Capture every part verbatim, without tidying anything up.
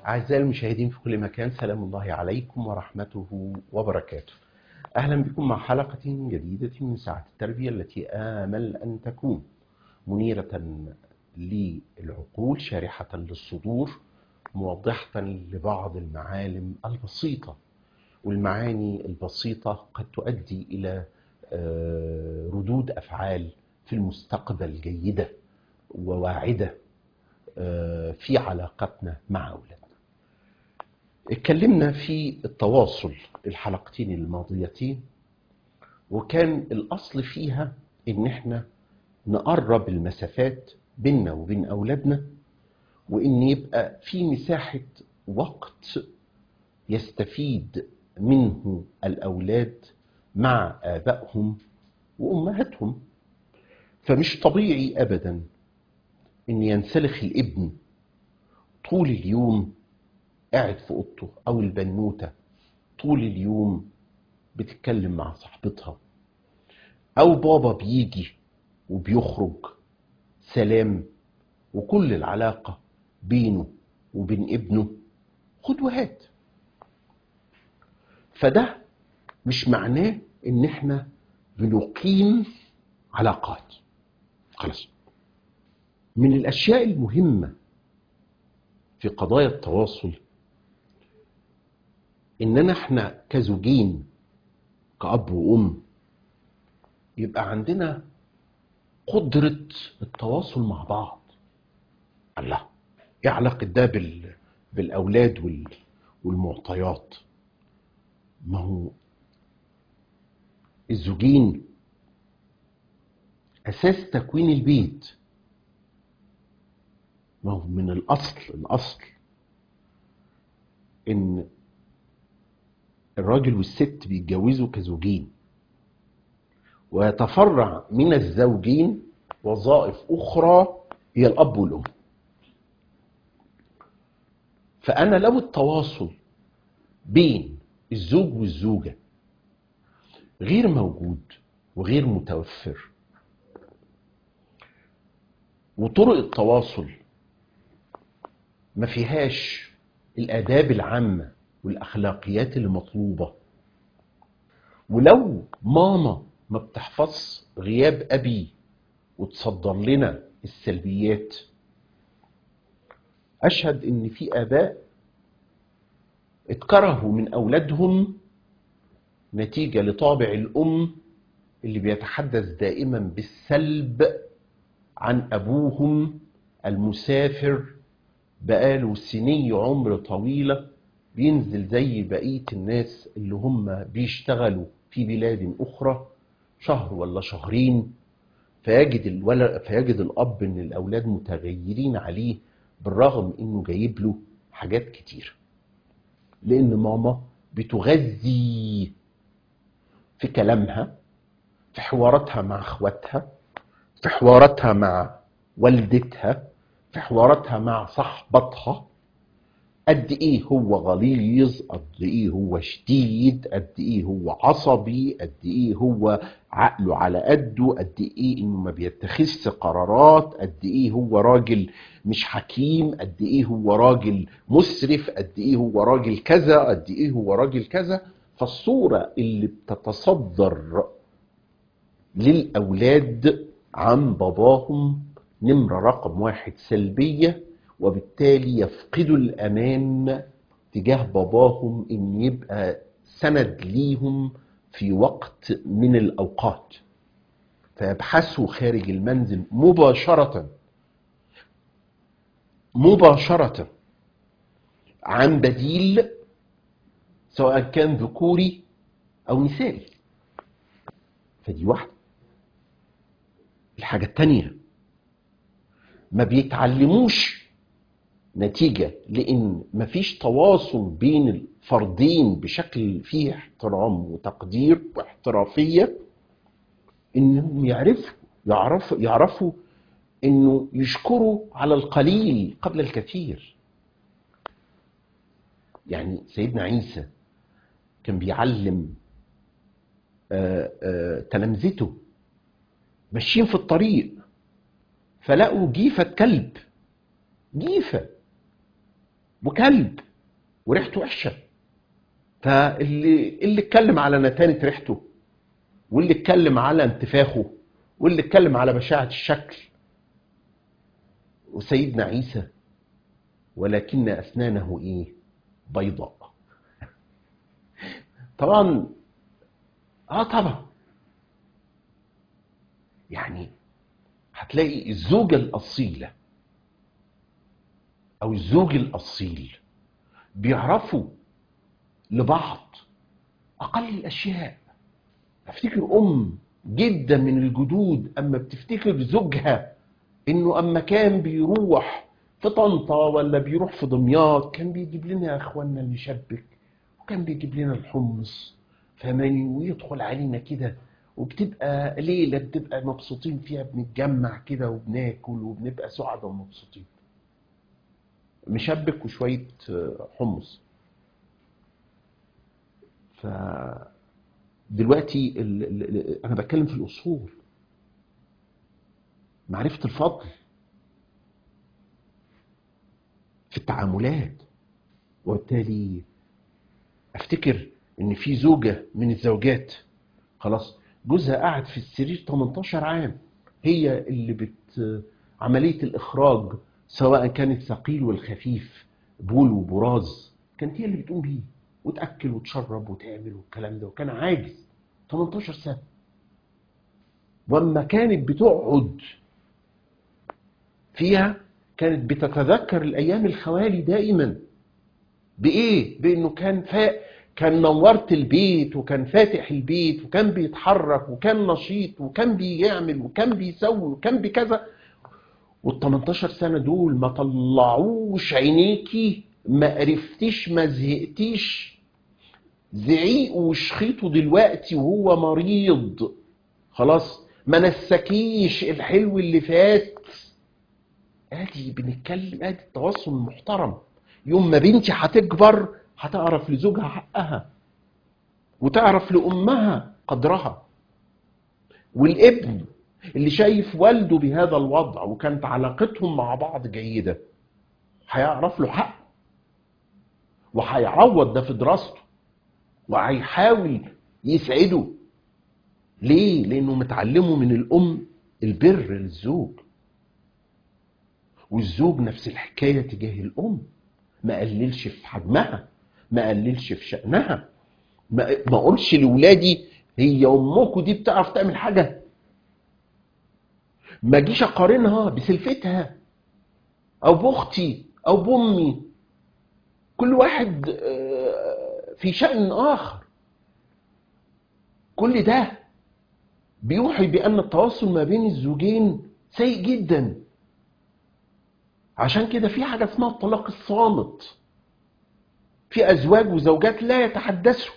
أعزائي المشاهدين في كل مكان، سلام الله عليكم ورحمته وبركاته. أهلا بكم مع حلقة جديدة من ساعة التربية التي آمل أن تكون منيرة للعقول، شارحة للصدور، موضحة لبعض المعالم البسيطة. والمعاني البسيطة قد تؤدي إلى ردود أفعال في المستقبل جيدة وواعدة في علاقتنا مع أولادنا. اتكلمنا في التواصل الحلقتين الماضيتين، وكان الأصل فيها إن احنا نقرب المسافات بيننا وبين أولادنا، وإن يبقى في مساحة وقت يستفيد منه الأولاد مع آبائهم وأمهاتهم. فمش طبيعي أبدا إن ينسلخ الابن طول اليوم قاعد في اوضته، او البنوته طول اليوم بتتكلم مع صاحبتها، او بابا بيجي وبيخرج سلام وكل العلاقه بينه وبين ابنه خد وهات. فده مش معناه ان احنا بنقيم علاقات. خلاص، من الاشياء المهمه في قضايا التواصل اننا احنا كزوجين، كأب وأم، يبقى عندنا قدرة التواصل مع بعض. الله، ايه علاقة ده بال... بالأولاد وال... والمعطيات؟ ما هو الزوجين أساس تكوين البيت. ما هو من الأصل الأصل إن الراجل والست بيتجوزوا كزوجين، ويتفرع من الزوجين وظائف أخرى هي الأب والأم. فأنا لو التواصل بين الزوج والزوجة غير موجود وغير متوفر، وطرق التواصل ما فيهاش الآداب العامة والأخلاقيات اللي مطلوبة، ولو ماما ما بتحفظ غياب أبي وتصدر لنا السلبيات، أشهد إن في آباء اتكرهوا من أولادهم نتيجة لطابع الأم اللي بيتحدث دائما بالسلب عن أبوهم المسافر بقاله سنين عمر طويلة، بينزل زي بقية الناس اللي هم بيشتغلوا في بلاد أخرى شهر ولا شهرين، فيجد الولد فيجد الأب إن الأولاد متغيرين عليه بالرغم إنه جايب له حاجات كتير، لأن ماما بتغذي في كلامها، في حواراتها مع اخواتها، في حواراتها مع والدتها، في حواراتها مع صاحبتها، قد ايه هو غليظ، قد ايه هو شديد، قد ايه هو عصبي، قد ايه هو عقله على قده، قد ايه انه ما بيتخذش قرارات، قد ايه هو راجل مش حكيم، قد ايه هو راجل مسرف، قد ايه هو راجل كذا، قد ايه هو راجل كذا. فالصورة اللي بتتصدر للأولاد عن باباهم نمرة رقم واحد سلبية، وبالتالي يفقدوا الأمان تجاه باباهم إن يبقى سند ليهم في وقت من الأوقات، فيبحثوا خارج المنزل مباشرة مباشرة عن بديل، سواء كان ذكوري أو نسائي. فدي واحدة. الحاجة التانية، ما بيتعلموش نتيجة لأن مفيش تواصل بين الفردين بشكل فيه احترام وتقدير واحترافية، إنهم يعرفوا يعرفوا يعرفوا إنه يشكروا على القليل قبل الكثير. يعني سيدنا عيسى كان بيعلم آآ آآ تلامذته ماشيين في الطريق، فلقوا جيفة كلب، جيفة وكلب وريحته وحشه. فاللي اللي اتكلم على نتانه ريحته، واللي اتكلم على انتفاخه، واللي اتكلم على بشاعه الشكل. وسيدنا عيسى ولكن اسنانه ايه؟ بيضاء. طبعا اه طبعا يعني هتلاقي الزوجه الاصيله او الزوج الاصيل بيعرفوا لبعض اقل الاشياء. افتكر ام جدا من الجدود اما بتفتكر زوجها انه اما كان بيروح في طنطا ولا بيروح في دمياط كان بيجيب لنا يا اخوانا المشبك، وكان بيجيب لنا الحمص فماني، ويدخل علينا كده، وبتبقى ليله بتبقى مبسوطين فيها، بنتجمع كده وبناكل وبنبقى سعداء ومبسوطين. مشبك وشويه حمص. ف دلوقتي ال ال انا بتكلم في الاصول، معرفه الفضل في التعاملات. وبالتالي افتكر ان في زوجه من الزوجات خلاص جوزها قاعد في السرير تمنتاشر عام، هي اللي بت عمليه الاخراج سواء كان الثقيل والخفيف، بول وبراز، كانت هي اللي بتقوم بيه وتاكل وتشرب وتعمل والكلام ده، وكان عاجز تمنتاشر سنه. واما كانت بتقعد فيها كانت بتتذكر الايام الخوالي دائما بايه؟ بانه كان فا... كان نورت البيت، وكان فاتح البيت، وكان بيتحرك، وكان نشيط، وكان بيعمل، وكان بيسوي، وكان بكذا. وال18 سنه دول ما طلعوش عينيكي، ما قرفتيش، ما زهقتيش زعيق وشخيطه دلوقتي وهو مريض خلاص، ما نسكيش الحلو اللي فات. ادي بنتكلم، ادي التواصل المحترم. يوم ما بنتي هتكبر هتعرف لزوجها حقها، وتعرف لامها قدرها. والابن اللي شايف والده بهذا الوضع وكانت علاقتهم مع بعض جيده هيعرف له حق، وهيعوض ده في دراسته، وهيحاول يسعده. ليه؟ لانه متعلمه من الام البر للزوج، والزوج نفس الحكايه تجاه الام. ما قللش في حجمها، ما قللش في شأنها، ما ما اقولش لاولادي هي امكم دي بتعرف تعمل حاجه، ما اجيش اقارنها بسلفتها او باختي او بامي. كل واحد في شأن اخر. كل ده بيوحي بان التواصل ما بين الزوجين سيء جدا. عشان كده في حاجه اسمها الطلاق الصامت. في ازواج وزوجات لا يتحدثوا،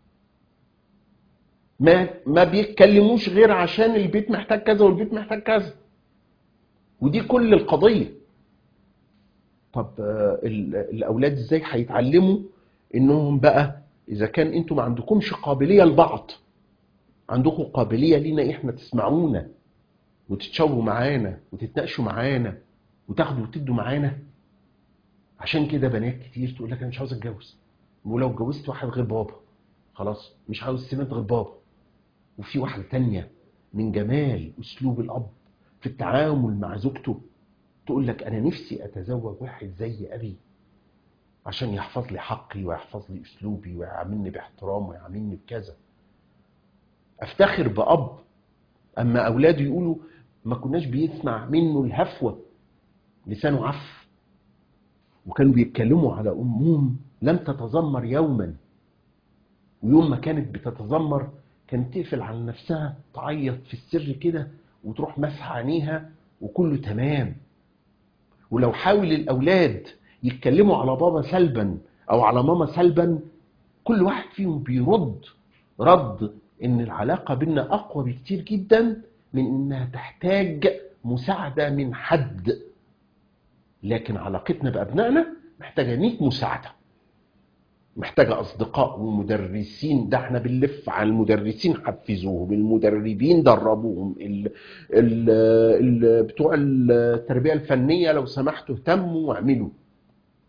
ما ما بيتكلموش غير عشان البيت محتاج كذا والبيت محتاج كذا، ودي كل القضيه. طب الاولاد ازاي هيتعلموا انهم بقى اذا كان انتوا ما عندكمش قابليه لبعض، عندكم قابليه لينا احنا تسمعونا وتتشاوروا معانا وتتناقشوا معانا وتاخدوا وتدوا معانا؟ عشان كده بنات كتير تقول لك انا مش عاوز اتجوز، ولو اتجوزت واحد غير بابا خلاص مش عاوز سمات غير بابا. وفي واحده تانية من جمال اسلوب الاب في التعامل مع زوجته تقول لك انا نفسي اتزوج واحد زي ابي عشان يحفظ لي حقي ويحفظ لي اسلوبي ويعاملني باحترام ويعاملني بكذا. افتخر باب اما اولاده يقولوا ما كناش بيسمع منه الهفوه، لسانه عف، وكانوا بيتكلموا على امهم لم تتذمر يوما، ويوم ما كانت بتتذمر كانت تقفل على نفسها تعيط في السر كده وتروح مسح عينيها وكله تمام. ولو حاول الاولاد يتكلموا على بابا سلبا او على ماما سلبا كل واحد فيهم بيرد رد ان العلاقه بينا اقوى بكتير جدا من انها تحتاج مساعده من حد. لكن علاقتنا بابنائنا محتاجه مية مساعده، محتاجه اصدقاء ومدرسين، ده احنا بنلف على المدرسين حفزوهم، المدربين دربوهم، ال ال ال بتوع التربيه الفنيه لو سمحتوا اهتموا واعملوا.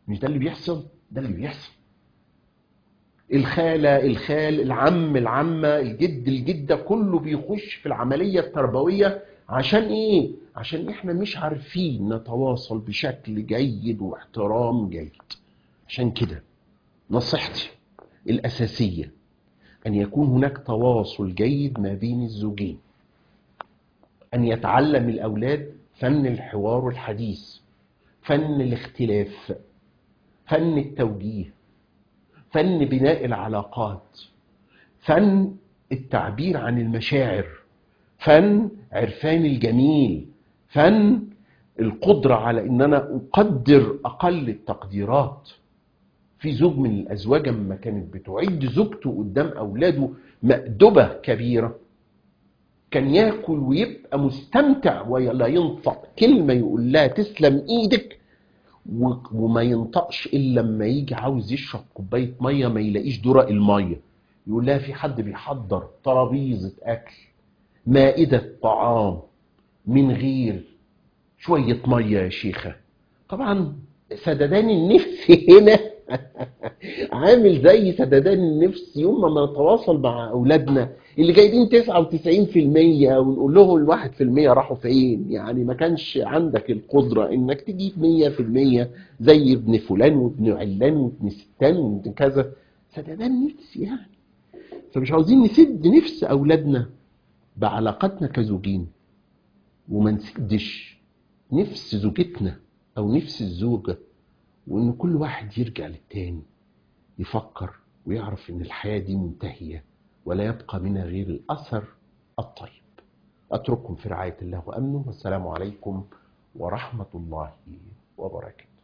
مش ده اللي بيحصل؟ ده اللي بيحصل. الخالة الخال العم العمة الجد الجدة كله بيخش في العملية التربوية. عشان ايه؟ عشان احنا مش عارفين نتواصل بشكل جيد واحترام جيد. عشان كده نصيحتي الأساسية أن يكون هناك تواصل جيد ما بين الزوجين، أن يتعلم الأولاد فن الحوار والحديث، فن الاختلاف، فن التوجيه، فن بناء العلاقات، فن التعبير عن المشاعر، فن عرفان الجميل، فن القدرة على ان انا اقدر اقل التقديرات. في زوج من الازواج لما كانت بتعد زوجته قدام اولاده مأدبة كبيرة، كان ياكل ويبقى مستمتع ولا ينطق كلمة يقول لها تسلم ايدك، وما ينطقش الا لما يجي عاوز يشرب كوبايه ميه ما يلاقيش درق الميه، يقول لها في حد بيحضر ترابيزه اكل مائده طعام من غير شويه ميه يا شيخه. طبعا سددان النفس هنا عامل زي سددان النفس يوم ما نتواصل مع اولادنا اللي جايبين تسعة وتسعين في المية ونقول لهم الواحد في المية راحوا فين. يعني ما كانش عندك القدرة انك تجيب مية في المية زي ابن فلان وابن علان وابن ستان وابن كذا. سددان نفس يعني. فمش عاوزين نسد نفس اولادنا بعلاقاتنا كزوجين، وما نسدش نفس زوجتنا او نفس الزوجة، وان كل واحد يرجع للتاني يفكر ويعرف ان الحياة دي منتهية ولا يبقى منها غير الأثر الطيب. أترككم في رعاية الله وأمنه، والسلام عليكم ورحمة الله وبركاته.